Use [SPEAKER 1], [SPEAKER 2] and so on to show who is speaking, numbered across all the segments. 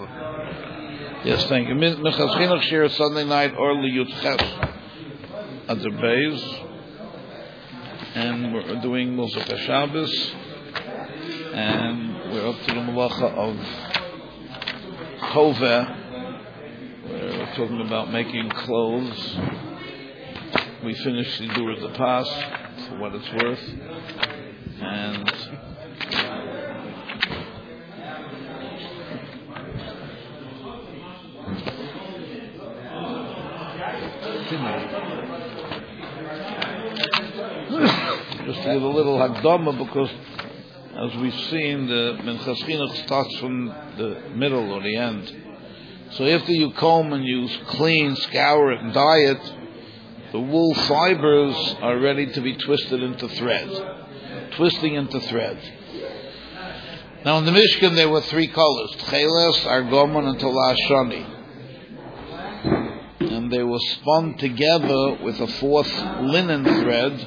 [SPEAKER 1] Yes, thank you. Minchas Chinuch Shir Sunday night or Liyut Ches at the base, and we're doing Musaf Shabbos, and we're up to the Malacha of Toveh. We're talking about making clothes. We finished the Dur the Pas for what it's worth, and just to give a little Hakdama, because as we've seen, the Minchas Chinuch starts from the middle or the end. So after you comb and you clean, scour it, and dye it, the wool fibers are ready to be twisted into thread. Twisting into thread. Now in the Mishkan there were three colors: Tcheles, Argomon, and Tolah Shani. And they were spun together with a fourth linen thread,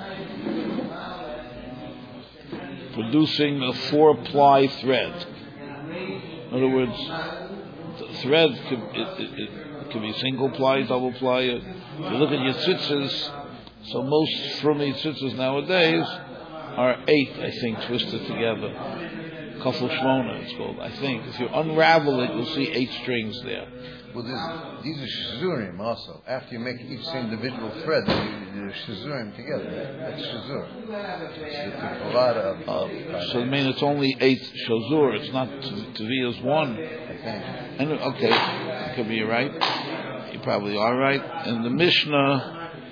[SPEAKER 1] producing a 4-ply thread. In other words, the thread could be single ply, double ply. If you look at your tzitzis, so most frummy tzitzis nowadays are 8, I think, twisted together. Kafel Shmona, it's called, I think. If you unravel it, you'll see 8 strings there.
[SPEAKER 2] Well, these are shizurim also. After you make each individual thread, you shizurim together. That's shizur.
[SPEAKER 1] So I mean, it's only 8 shazur. It's not Taviyah's 1.
[SPEAKER 2] I think.
[SPEAKER 1] And, okay, could be right. You probably are right. In the Mishnah,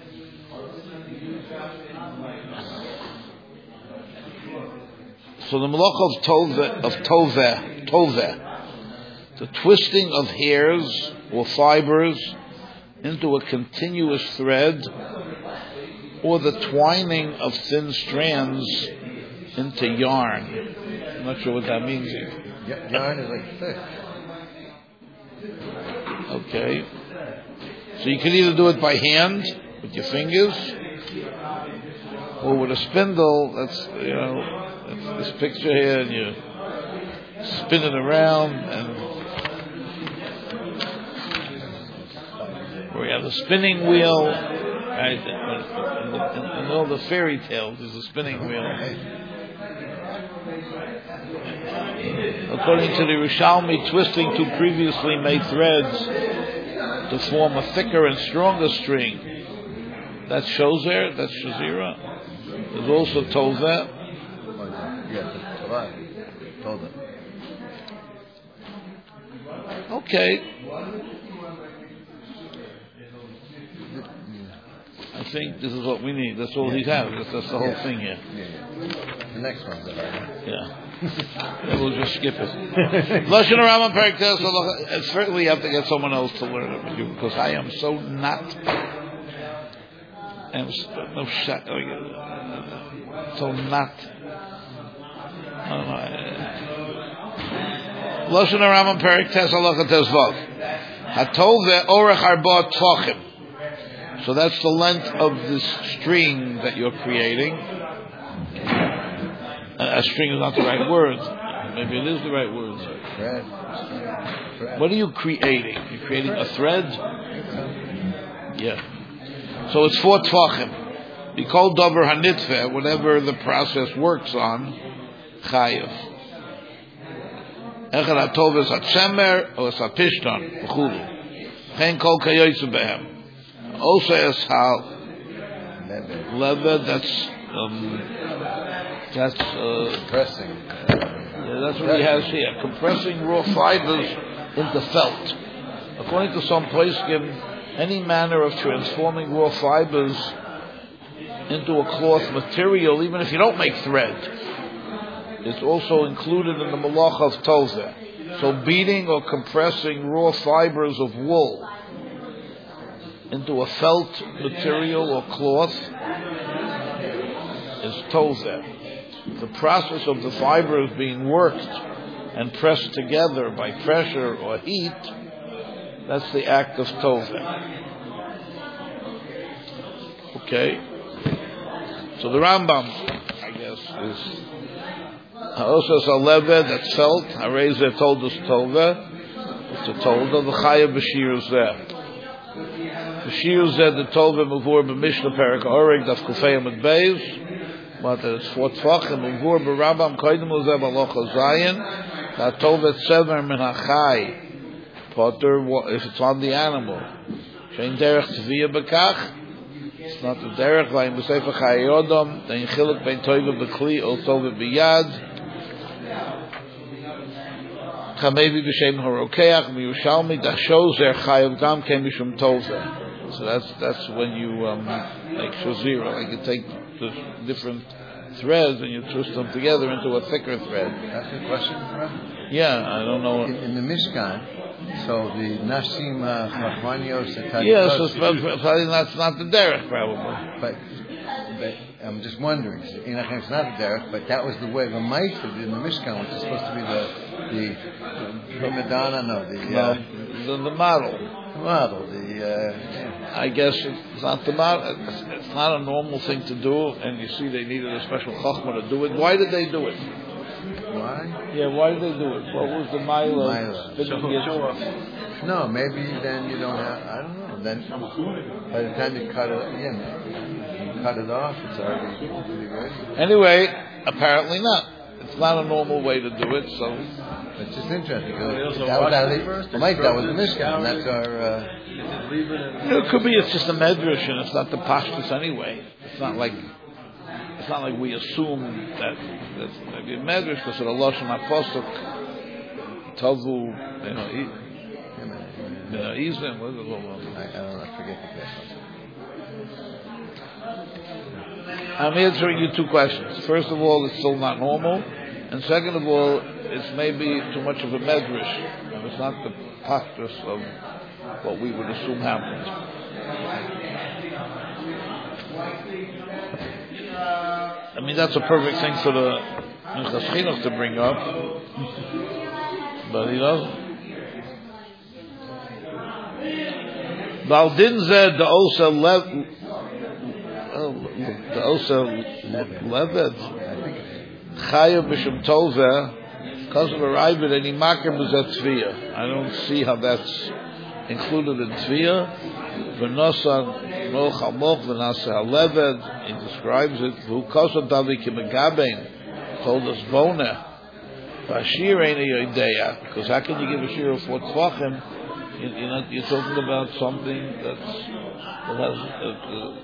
[SPEAKER 1] so the Malach of Toveh, the twisting of hairs or fibers into a continuous thread, or the twining of thin strands into yarn. I'm not sure what that means here.
[SPEAKER 2] Yarn is like thick.
[SPEAKER 1] Okay. So you can either do it by hand, with your fingers, or with a spindle. That's, this picture here, and you spin it around, and we have a spinning wheel, right? In all the fairy tales, there's a spinning wheel. According to the Rishalmi, twisting two previously made threads to form a thicker and stronger string. That's Shozer, that's Shazira. There's also Toveh. Okay. I think this is what we need. That's all he has. That's the whole thing here.
[SPEAKER 2] The next one's that I
[SPEAKER 1] Yeah. We'll just skip it. Lashon Rambam Perek Tes. Certainly you have to get someone else to learn it with you, because I am so not. So not. Lashon Rambam Perek Tes Halacha Tes Vav. Hatoveh Orech Arba Tvachim. So that's the length of the string that you're creating. A string is not the right word. Maybe it is the right word.
[SPEAKER 2] Thread.
[SPEAKER 1] What are you creating? You're creating a thread? Yeah. So it's 4 tvachim. We call davar hanitfeh, whatever the process works on, chayev. Echad hatov es hatzemer, or es hapishtan, v'chulu. Chen kol kayoytzu behem. Also as how leather, that's
[SPEAKER 2] compressing.
[SPEAKER 1] Yeah, that's what he has here. Compressing raw fibers into felt. According to some poskim, any manner of transforming raw fibers into a cloth material, even if you don't make thread, is also included in the malach of Toveh. So beating or compressing raw fibers of wool into a felt material or cloth is Toveh. The process of the fibers being worked and pressed together by pressure or heat, that's the act of Toveh. Okay? So the Rambam, I guess, is also Saleveh, that's felt. Harezeh told us Toveh. It's a told of the Chayav B'Shir Zeh. The Shir Zeh, the told Mavur B'Mishnah Perak Oreg, Daf Kufayim and Beis, but it's 4 Tvachim, Mavur B'Rabam, Koidim Uzeh B'Alocha Zayin, that told it Sever Min HaChai, Potter, if it's on the animal. Shein Derech Tviyah B'Kach, it's not the Derech, Vayim B'Sefer Chayodom, then Chiluk Ben Toiva B'Kli, O Tova B'Yad, Chamevi B'Shem Horokeach, Miyushalmi, Dashozer Chayav Gam Kem Mishum Tova. So that's when you make shazira, like you take the different threads and you twist them together into a thicker thread.
[SPEAKER 2] That's a question, Rabbi?
[SPEAKER 1] Yeah, I don't know.
[SPEAKER 2] In the Mishkan, so the Nashim Chachmanios,
[SPEAKER 1] yes, probably that's not the derech, probably.
[SPEAKER 2] But I'm just wondering, it's not the derech, but that was the way the ma'aseh in the Mishkan, which is supposed to be the Madonna,
[SPEAKER 1] the model. I guess it's not the model. It's not a normal thing to do, and you see they needed a special chachma to do it. Why did they do it?
[SPEAKER 2] Why?
[SPEAKER 1] Yeah, why did they do it? What was the mila?
[SPEAKER 2] Show off. No, maybe then you don't have. I don't know. Then by the time you cut it off, it's already ready.
[SPEAKER 1] Anyway, apparently not. It's not a normal way to do it, so
[SPEAKER 2] it's just interesting. That was the Mishkan. That's our.
[SPEAKER 1] It could be it's just a medrash and it's not the pashtus anyway. It's not like we assume that it's maybe a medrash because of the lashon hapasuk tavu, izim. What is it?
[SPEAKER 2] I don't know. I forget the
[SPEAKER 1] I'm answering you 2 questions. First of all, it's still not normal, and second of all, it's maybe too much of a medrash, and it's not the pashtus of what we would assume happened. I mean, that's a perfect thing for the Minchas Chinuch to bring up, but he doesn't. Baldin zed the Osa Leved Chayav B'Shem Toveh because of a Ravid and Imaker B'Zet Tviyah. I don't see how that's included in Tviyah. V'nosan no Chamoch V'nasa HaLeved, he describes it. V'ukosa Davi Kimegabein told us Bona V'ashir Eina Yodeya, because how can you give a shir of 4 Tvachim? You're talking about something that has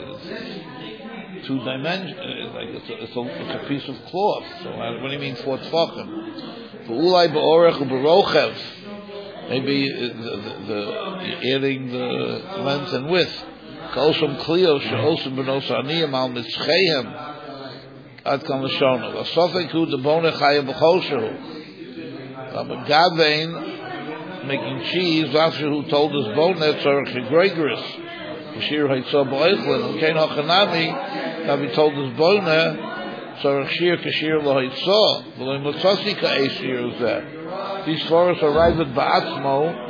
[SPEAKER 1] 2 dimensions, like it's a piece of cloth. So what do you mean 4 Tvachim? V'ulai B'orech U'B'rochev, maybe the adding the length and width. K'osam Klio she'osam b'nos aniyim al mitzcheihem ad kan l'shonu. V'sofek hu deboneh chaya b'chol shehu. V'agavein making cheese after who told us boneh tzorech Gregoris. Shir haitzah b'oichlin. U'kein hachanami Rabbi told us boneh tzorech shir k'shir l'haitzah. V'lo motzasi ka'ei shir uzeh. These forests arrive at ba'atzmo.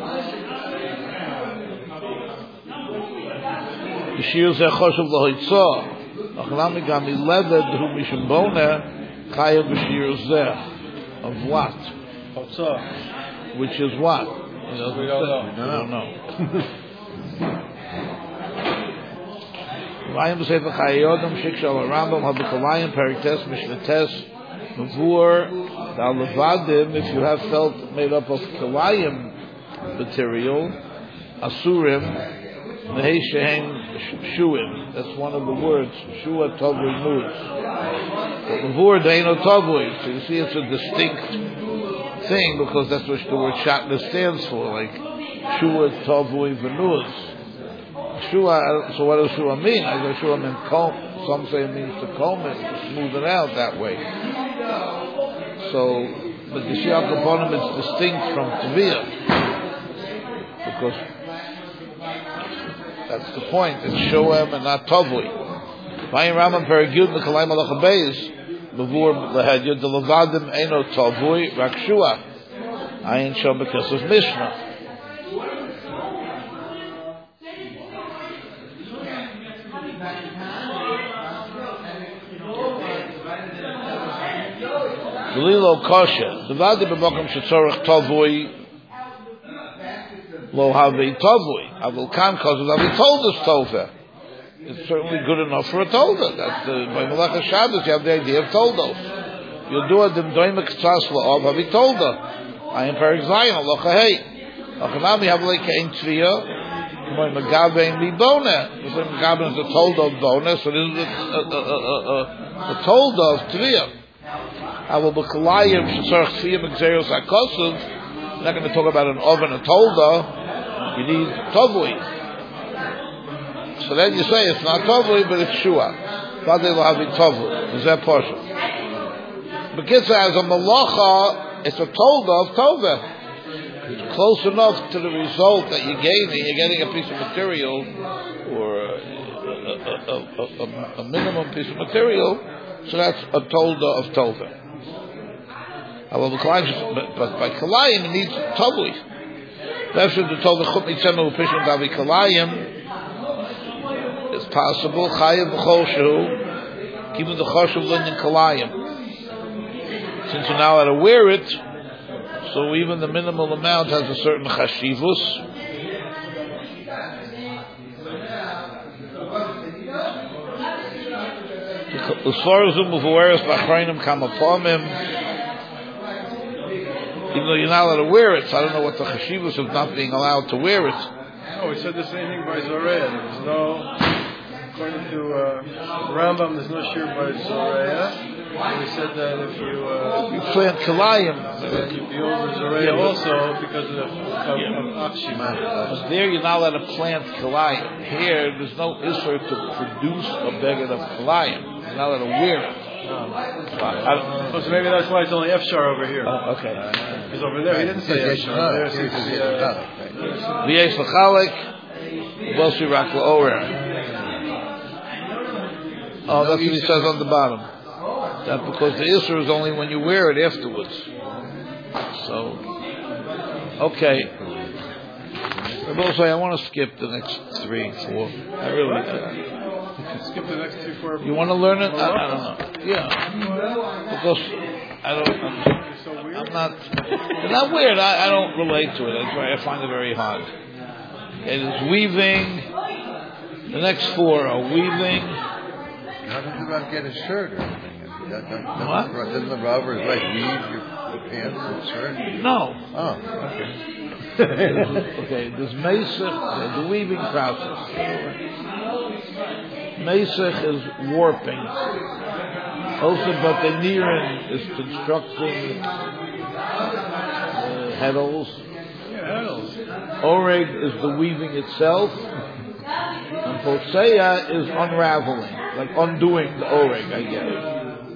[SPEAKER 1] The shir zeh choshev l'haitzah. Achanami gam ileved hu mishum boneh chayav b'shir zeh. Of what? Which is what? We don't know. Vayim b'sefer Chayodom shikshal Rambam habikalayim periktes mishnetes mavur now levadim. If you have felt made up of kalayim material, asurim nehei shehen shuim. That's one of the words shua tovui muz. But mavur deino tovui. So you see, it's a distinct thing because that's what the word shatner stands for, like shua tovui v'nuz. Shua, so what does shua mean? I go shua means comb. Some say it means to comb it, to smooth it out that way. So, but the Shia Kaponim is distinct from Tviyah, because that's the point. It's shoem and not tovui. Vayim Rambam Perigud Mekalayim Alacha Beis Bavur Lehadyud the Levadim Eino Tovui Rak Shua Ayin Shom because of Mishnah. Lilo kosher. The vadi b'mokum shetzorach tovui Lo havi tovui. Avul kan kozul havi toldas tova. It's certainly good enough for a tolda. That's by Melech Shabbos you have the idea of toldos. You do a dimdoimek tzas la'ov havi tolda. I am per Zion lo chahei. Achanami have like ein tzviya. By Megabe mi bona. Megabe is a tolda of bona, so this is a tolda of tzviya. Avul b'kalayim shesarach tzviya m'gzeros hakosov. We're not going to talk about an oven, a tolda. You need tovui. So then you say it's not tovui, but it's shua. Vadei lo havi tovui. Is that partial? But as a malacha, it's a tolda of tova. It's close enough to the result that you're gaining. You're getting a piece of material, or a minimum piece of material. So that's a tolda of tova. But by kalayim it needs tovui. That's what the tolda chut mitzema u'pishon davi kalayim. It's possible. Chayav b'choshu, even the choshev linyan kalayim. Since you're now allowed to wear it, so even the minimal amount has a certain chashivus. As far as the muvaris b'achrayim kamapomim, even though you're not allowed to wear it, so I don't know what the chashivus of not being allowed to wear it.
[SPEAKER 3] Oh, we said the same thing by Zoreya. There's no, according to Rambam, there's no shir by Zoreya. And we said that if you
[SPEAKER 1] plant kalayim,
[SPEAKER 3] you'd be over Zoreya also because of Akshima.
[SPEAKER 1] There you're not allowed to plant kalayim. Here there's no issur to produce a beggar of kalayim. You're not allowed to wear it.
[SPEAKER 3] So maybe that's why it's only Efshar over here.
[SPEAKER 1] Okay.
[SPEAKER 3] Because over there he didn't say Efshar. Over there seems to be
[SPEAKER 1] V'yesh l'chalek, v'osi rak l'orer. Oh, that's what he says on the bottom. That because the issur is only when you wear it afterwards. So, okay. I want to skip the next 3, 4. I really do.
[SPEAKER 3] Skip the next 3, 4.
[SPEAKER 1] You want to learn it? I don't know. Yeah. Because I'm not. It's not weird. I don't relate to it. That's why I find it very hard. It is weaving. The next 4 are weaving.
[SPEAKER 2] Nothing's about get a shirt or anything.
[SPEAKER 1] What?
[SPEAKER 2] Doesn't the robbers like weave your pants and shirt?
[SPEAKER 1] No.
[SPEAKER 2] Oh, okay.
[SPEAKER 1] Okay, there's Mesech, the weaving process. Mesech is warping. Also, Batanirin is constructing heddles. Oreg is the weaving itself. And Poseya is unraveling, like undoing the oreg, I guess.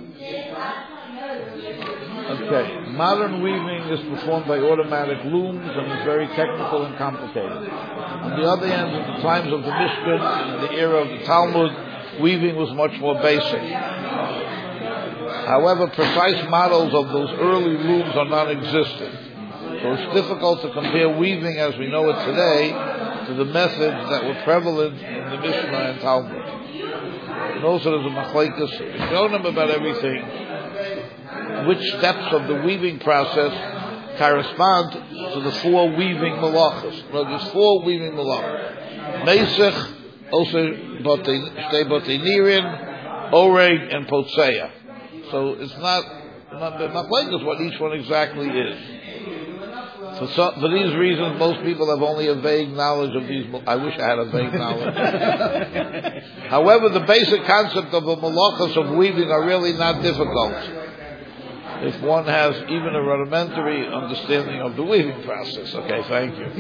[SPEAKER 1] Okay, modern weaving is performed by automatic looms and is very technical and complicated. On the other hand, at the times of the Mishkan and in the era of the Talmud, weaving was much more basic. However, precise models of those early looms are non-existent. So it's difficult to compare weaving as we know it today to the methods that were prevalent in the Mishnah and Talmud. And also there's a machlekes Rishonim about everything. Which steps of the weaving process correspond to the 4 weaving malachas? Well, there's 4 weaving malachas. Mesech, also Shtei Batei Oreg, and Potseya. So it's not like what each one exactly is. For these reasons, most people have only a vague knowledge of these. I wish I had a vague knowledge. However, the basic concept of the malachas of weaving are really not difficult if one has even a rudimentary understanding of the weaving process. Okay, thank you.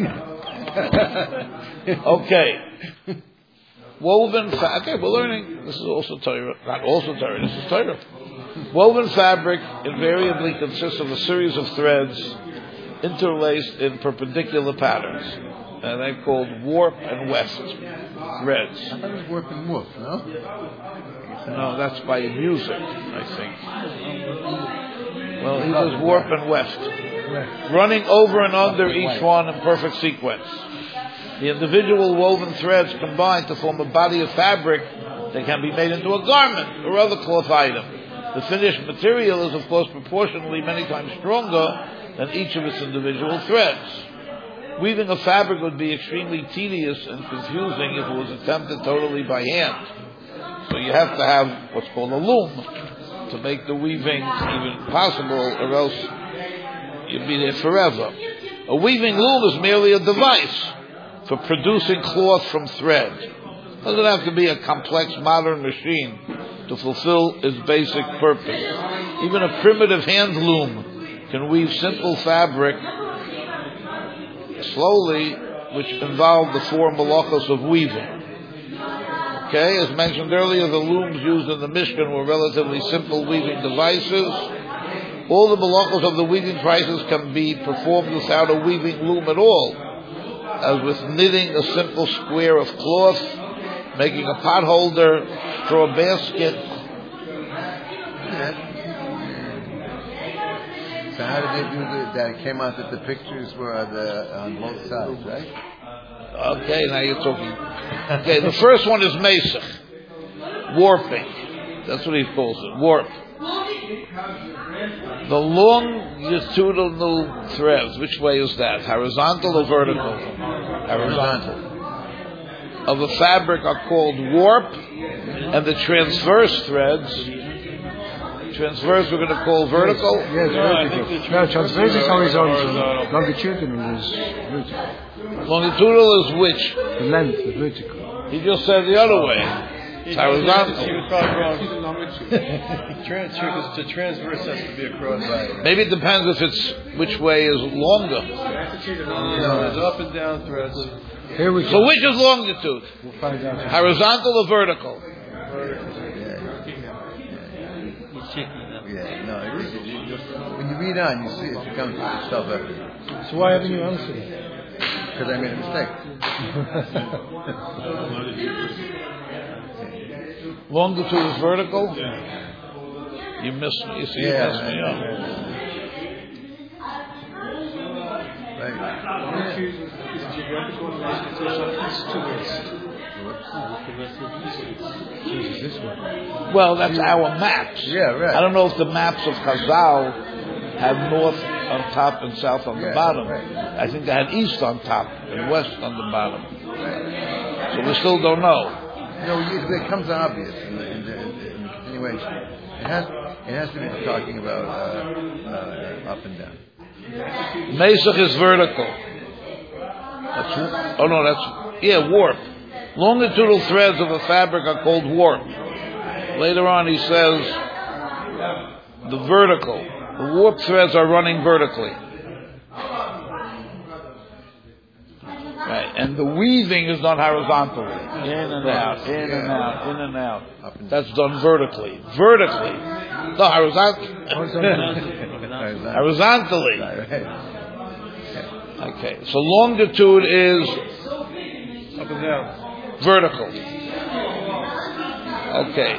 [SPEAKER 1] Okay. Woven fabric. Okay, we're learning. This is also Torah. Not also Torah, this is Torah. Woven fabric invariably consists of a series of threads interlaced in perpendicular patterns. And they're called warp and weft threads.
[SPEAKER 2] I thought it was warp and woof, no?
[SPEAKER 1] No, that's by music, I think. Well, he does warp and weft. Running over and under each one in perfect sequence. The individual woven threads combine to form a body of fabric that can be made into a garment or other cloth item. The finished material is, of course, proportionally many times stronger than each of its individual threads. Weaving a fabric would be extremely tedious and confusing if it was attempted totally by hand. So you have to have what's called a loom to make the weaving even possible, or else you'll be there forever. A weaving loom is merely a device for producing cloth from thread. It doesn't have to be a complex modern machine to fulfill its basic purpose. Even a primitive hand loom can weave simple fabric slowly, which involve the 4 malachos of weaving. Okay, as mentioned earlier, the looms used in the Mishkan were relatively simple weaving devices. All the malachos of the weaving process can be performed without a weaving loom at all, as with knitting a simple square of cloth, making a pot holder, straw basket.
[SPEAKER 2] So how did they do that? It came out that the pictures were on both sides, right?
[SPEAKER 1] Okay, now you're talking. Okay, the first one is mesach, warping. That's what he calls it, warp. The longitudinal threads, which way is that? Horizontal or vertical? Horizontal. Of a fabric are called warp, and the transverse threads, transverse we're going to call vertical?
[SPEAKER 4] Yes, vertical. No, transverse is horizontal. Longitudinal is vertical.
[SPEAKER 1] Longitudinal is which?
[SPEAKER 4] The length, the vertical.
[SPEAKER 1] He just said the other way. It's horizontal.
[SPEAKER 3] He was probably wrong. The transverse has to be across.
[SPEAKER 1] Maybe it depends if it's which way is longer.
[SPEAKER 3] No, there's up and down threads.
[SPEAKER 4] Here we go.
[SPEAKER 1] So which is longitude?
[SPEAKER 4] We'll find out.
[SPEAKER 1] Horizontal or vertical?
[SPEAKER 2] Yeah, no. When you read on, you see it becomes self-evident.
[SPEAKER 4] So why haven't you answered it?
[SPEAKER 2] Because I made a mistake.
[SPEAKER 1] Longitude is vertical? You missed me. You see, you messed me up.
[SPEAKER 2] Right.
[SPEAKER 1] Well, that's our maps.
[SPEAKER 2] Yeah, right.
[SPEAKER 1] I don't know if the maps of Chazal have north on top and south on the bottom.
[SPEAKER 2] Right.
[SPEAKER 1] I think they had east on top and west on the bottom. So we still don't know.
[SPEAKER 2] No, it comes obvious in the continuation. It has to be talking about up and down.
[SPEAKER 1] Mesach is vertical. Warp. Longitudinal threads of a fabric are called warp. Later on he says the vertical. The warp threads are running vertically. Right. And the weaving is done horizontally. In and out, in and out, in and out. That's done vertically. Vertically. No, horizontally. Okay. So longitude is
[SPEAKER 3] Up and down.
[SPEAKER 1] vertical. Okay.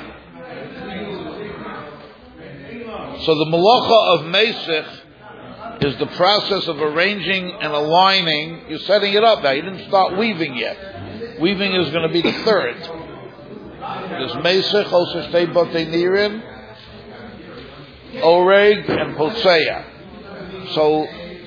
[SPEAKER 1] So the malacha of mesach is the process of arranging and aligning. You're setting it up now. You didn't start weaving yet. Weaving is going to be the third. There's mesach, also shtei batei nirim, oreg, and potzea. So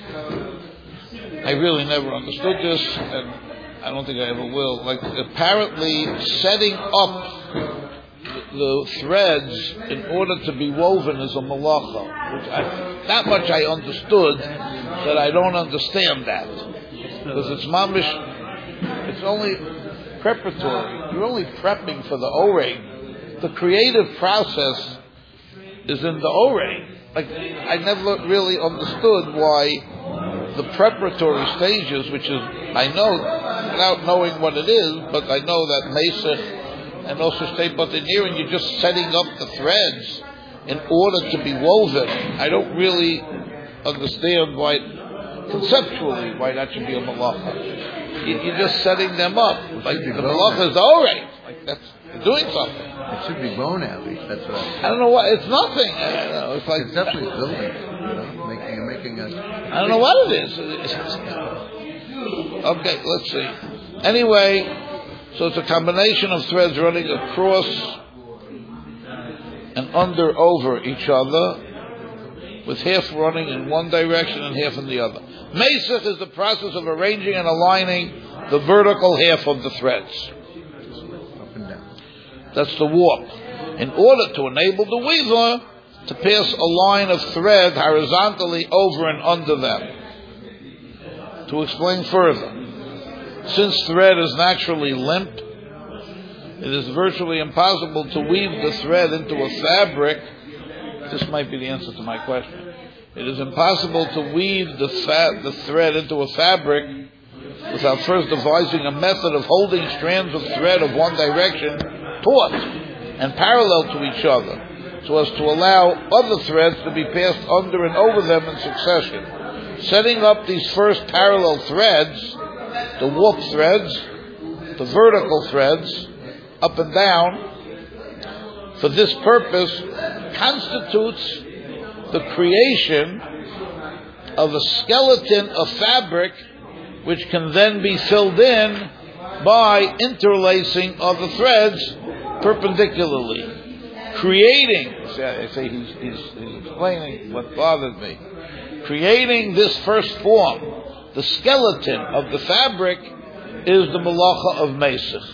[SPEAKER 1] I really never understood this, and I don't think I ever will. Like, apparently setting up the threads in order to be woven is a malacha. That much I understood, that I don't understand that. Because it's mamish, it's only preparatory. You're only prepping for the oreg. The creative process is in the oreg. Like, I never really understood why the preparatory stages, which is, I know, without knowing what it is, but I know that mesach and also shtei batei nirim, you're just setting up the threads in order to be woven. I don't really understand why, conceptually, why that should be a malacha. You're just setting them up. Like, the malacha is the oreg. Like, that's, you're doing something.
[SPEAKER 2] It should be bone at least. That's what
[SPEAKER 1] I don't know what. It's nothing. I don't know. It's like
[SPEAKER 2] conceptually building. Making a.
[SPEAKER 1] I don't know what it is. Okay, let's see. Anyway, so it's a combination of threads running across and over each other, with half running in one direction and half in the other. Mesach is the process of arranging and aligning the vertical half of the threads.
[SPEAKER 2] Up and down.
[SPEAKER 1] That's the warp. In order to enable the weaver to pass a line of thread horizontally over and under them. To explain further, since thread is naturally limp, it is virtually impossible to weave the thread into a fabric. This might be the answer to my question. It is impossible to weave the thread into a fabric without first devising a method of holding strands of thread of one direction taut and parallel to each other, so as to allow other threads to be passed under and over them in succession. Setting up these first parallel threads, the warp threads, the vertical threads, up and down, for this purpose, constitutes the creation of a skeleton of fabric which can then be filled in by interlacing of the threads perpendicularly. Creating, I say he's explaining what bothered me. Creating this first form, the skeleton of the fabric, is the malacha of Mesach.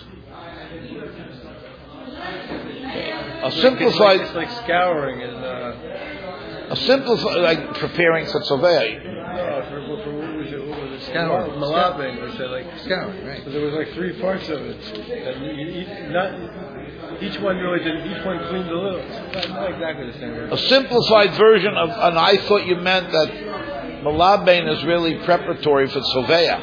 [SPEAKER 1] A simplified,
[SPEAKER 3] it's like scouring and
[SPEAKER 1] a simplified, like preparing for tzaveh.
[SPEAKER 3] for what was it?
[SPEAKER 2] Scouring.
[SPEAKER 3] Malabing, we said like
[SPEAKER 2] Scouring, right.
[SPEAKER 3] So there was like 3 parts of it. And each one really did. Each one cleaned a little. It's not exactly the same.
[SPEAKER 1] A simplified version of, and I thought you meant that Malabain is really preparatory for tzaveh.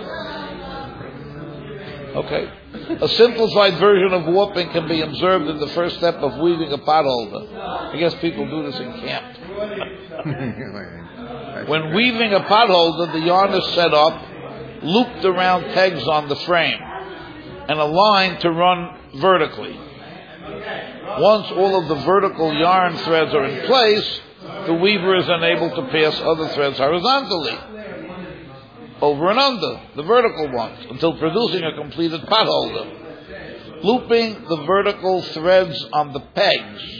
[SPEAKER 1] Okay. A simplified version of warping can be observed in the first step of weaving a potholder. I guess people do this in camp. When weaving a potholder, the yarn is set up, looped around pegs on the frame, and aligned to run vertically. Once all of the vertical yarn threads are in place, the weaver is unable to pass other threads horizontally, over and under the vertical ones, until producing a completed potholder. Looping the vertical threads on the pegs,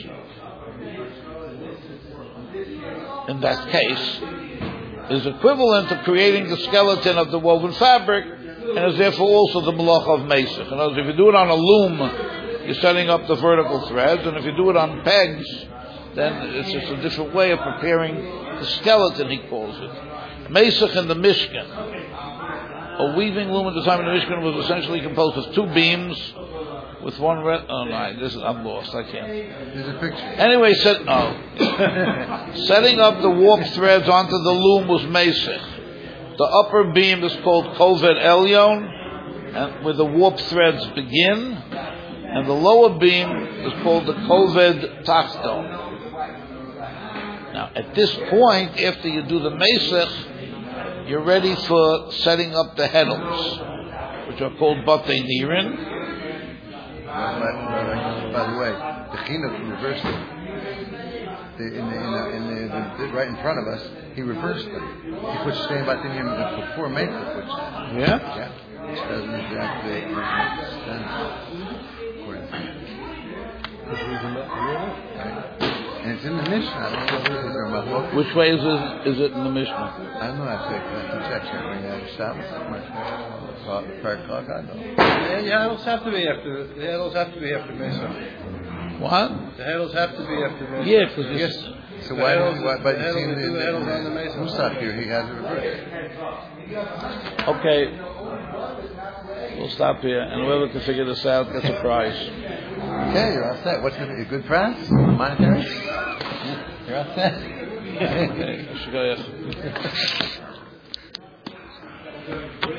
[SPEAKER 1] in that case, is equivalent to creating the skeleton of the woven fabric, and is therefore also the malacha of Mesach. In other words, if you do it on a loom, you're setting up the vertical threads, and if you do it on pegs, then it's just a different way of preparing the skeleton, he calls it. Mesach in the Mishkan. A weaving loom at the time of the Mishkan was essentially composed of 2 beams with one red. Oh no, I'm lost. I can't.
[SPEAKER 2] There's a picture.
[SPEAKER 1] Anyway, setting up the warp threads onto the loom was Mesach. The upper beam is called Koved Elyon, and where the warp threads begin, and the lower beam is called the Koved Tachton. Now, at this point, after you do the Mesach, you're ready for setting up the heddles, which are called Batei Nirin.
[SPEAKER 2] By the way, the Chinuch reversed it. Right in front of us, he reversed them. He put Shtein Batei Nirin before Mesach, which which doesn't exactly stand according to and it's in the Mishnah. I don't know what we're talking about.
[SPEAKER 1] Which way is it in the Mishnah?
[SPEAKER 2] I don't know. I have to check. When you have Shabbos,
[SPEAKER 3] The handles have to be after. The handles have to be after Mesach.
[SPEAKER 1] What?
[SPEAKER 3] The handles have to be after Mesach.
[SPEAKER 1] Yeah, because
[SPEAKER 2] yes. So
[SPEAKER 3] the
[SPEAKER 2] why?
[SPEAKER 3] handles,
[SPEAKER 2] But
[SPEAKER 3] the
[SPEAKER 2] you see
[SPEAKER 3] handles, the handles on the Mesach.
[SPEAKER 2] Musaf here, he has it reversed.
[SPEAKER 1] Okay. We'll stop here, and whoever can figure this out gets a prize.
[SPEAKER 2] Okay, you're all set. What's a good prize? Monetary? You're all set.
[SPEAKER 1] Okay.